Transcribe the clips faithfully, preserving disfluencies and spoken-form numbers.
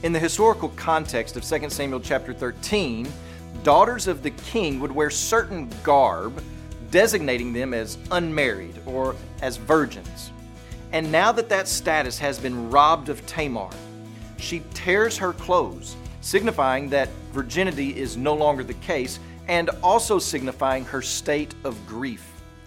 In the historical context of Second Samuel chapter thirteen, daughters of the king would wear certain garb, designating them as unmarried or as virgins. And now that that status has been robbed of Tamar, she tears her clothes, signifying that virginity is no longer the case, and also signifying her state of grief.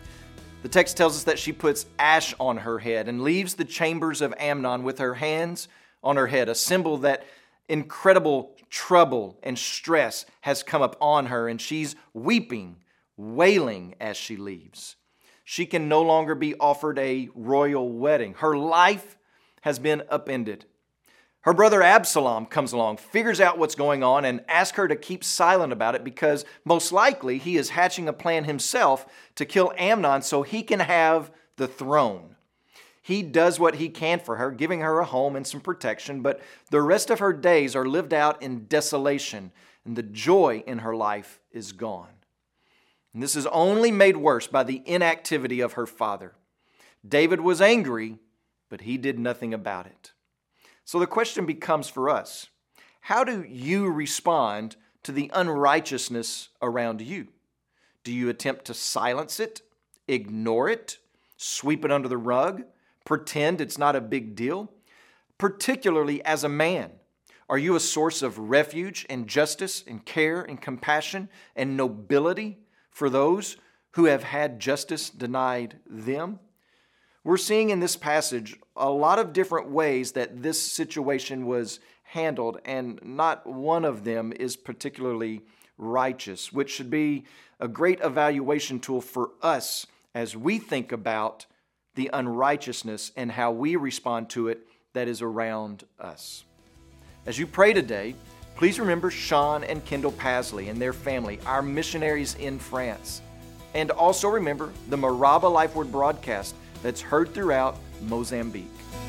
The text tells us that she puts ash on her head and leaves the chambers of Amnon with her hands on her head, a symbol that incredible trouble and stress has come upon her, and she's weeping, wailing as she leaves. She can no longer be offered a royal wedding. Her life has been upended. Her brother Absalom comes along, figures out what's going on, and asks her to keep silent about it because most likely he is hatching a plan himself to kill Amnon so he can have the throne. He does what he can for her, giving her a home and some protection, but the rest of her days are lived out in desolation, and the joy in her life is gone. And this is only made worse by the inactivity of her father. David was angry, but he did nothing about it. So the question becomes for us, how do you respond to the unrighteousness around you? Do you attempt to silence it, ignore it, sweep it under the rug, pretend it's not a big deal? Particularly as a man, are you a source of refuge and justice and care and compassion and nobility for those who have had justice denied them? We're seeing in this passage a lot of different ways that this situation was handled, and not one of them is particularly righteous, which should be a great evaluation tool for us as we think about the unrighteousness and how we respond to it that is around us. As you pray today, please remember Sean and Kendall Pasley and their family, our missionaries in France. And also remember the Maraba Life Word broadcast that's heard throughout Mozambique.